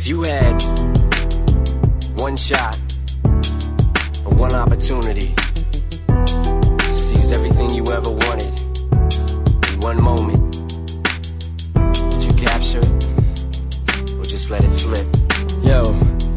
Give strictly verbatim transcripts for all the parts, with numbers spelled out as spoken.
If you had one shot or one opportunity to seize everything you ever wanted in one moment, would you capture it or just let it slip? Yo.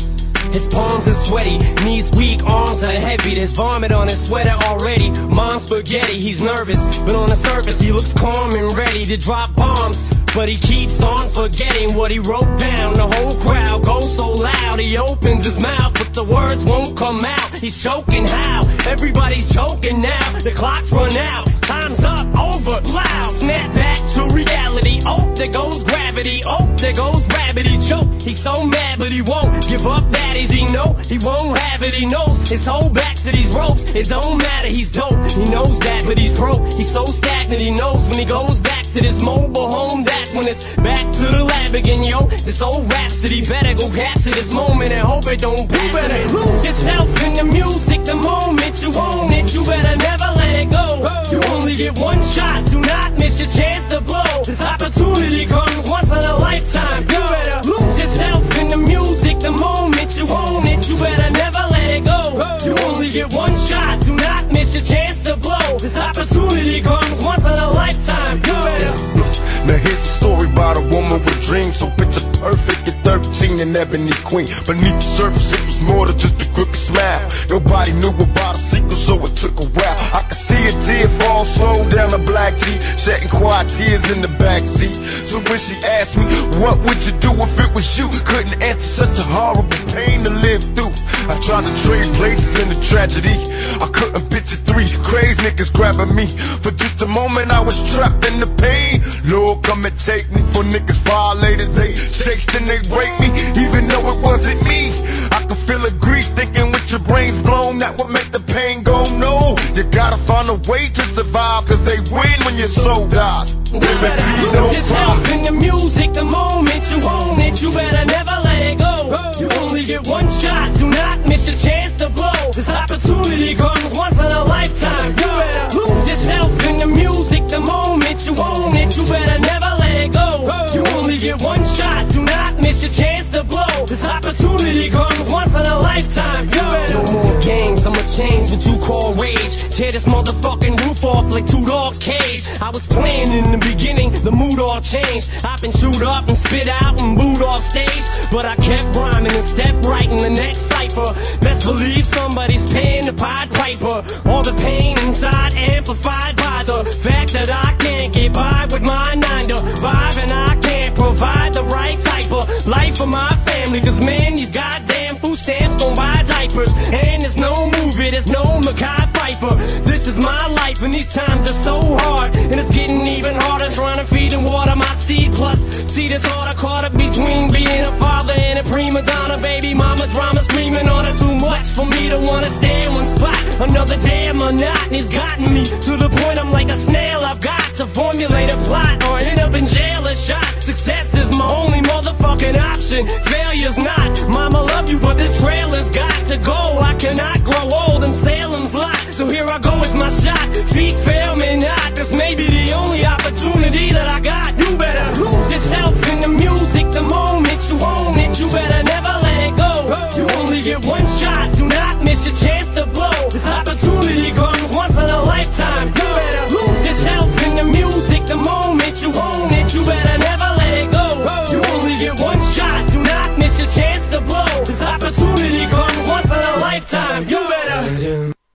His palms are sweaty, knees weak, arms are heavy. There's vomit on his sweater already. Mom's spaghetti, he's nervous, but on the surface he looks calm and ready to drop bombs. But he keeps on forgetting what he wrote down. The whole crowd goes so loud, he opens his mouth, but the words won't come out. He's choking how? Everybody's choking now. The clock's run out, time's up, over, loud. Snap back to reality, oh, there goes gravity. Oh, there goes rabbit, he choke. He's so mad, but he won't give up, that is he know. He won't have it, he knows his whole back to these ropes. It don't matter, he's dope, he knows that, but he's broke. He's so stagnant, he knows when he goes back to this mobile home, that's when it's back to the lab again, yo. This old rhapsody, better go capture this moment and hope it don't pass. You better lose yourself in the music the moment you own it. You better never let it go. You only get one shot, do not miss your chance to blow. This opportunity comes once in a lifetime. You better lose yourself in the music the moment you own it. You better never let it go. You only get one shot, do not miss your chance to blow. This opportunity comes once in a lifetime. You better. Now here's a story about a woman with dreams, so picture perfect at thirteen, an ebony queen. Beneath the surface it was more than just a crooked smile. Nobody knew about a secret, so it took a while. I could see a tear fall slow down a black Jeep, shedding quiet tears in the backseat. So when she asked me, what would you do if it was you? Couldn't answer, such a horrible pain to live through. I tried to trade places in the tragedy. I couldn't picture three crazy niggas grabbing me. For just a moment I was trapped in the pain. Lord, come and take me. For niggas violated, they chased and they raped me, even though it wasn't me. I could feel a grief thinking with your brains blown, that would make the pain go no. You gotta find a way to survive, cause they win when your soul dies. You better lose yourself in the music the moment you own it. You better never let it go. You only get one shot, do not miss your chance to blow. This opportunity comes once in a lifetime. You better lose yourself in the music the moment you own it. You better never let it go. You only get one shot, do not miss your chance to blow. This opportunity comes once in a lifetime. You better. No more games, I'ma change what you call rage. Tear this motherfucking roof off like two dogs' cage. I was playing in the beginning, the mood all changed. I've been chewed up and spit out and booed off stage, but I kept rhyming and stepped right in the next cipher. Best believe somebody's paying the Pied Piper. All the pain inside amplified by the fact that I can't get by with my nine to five, and I can't provide the right type of life for my family. Cause man, these goddamn food stamps don't buy diapers, and there's no movie, there's no Mackay Pfeiffer. This is my life and these times are so hard, and it's getting even harder trying to feed and water my seed. Plus, see this order caught up between being a father and a prima donna. Baby mama drama screaming on her, too much for me to wanna stay in one spot. Another damn monotony's gotten me to the point I'm like a snail. I've got to formulate a plot or end up in jail or shot. Success is my only motherfucking option, failure's not. Mama love you, but this trailer's got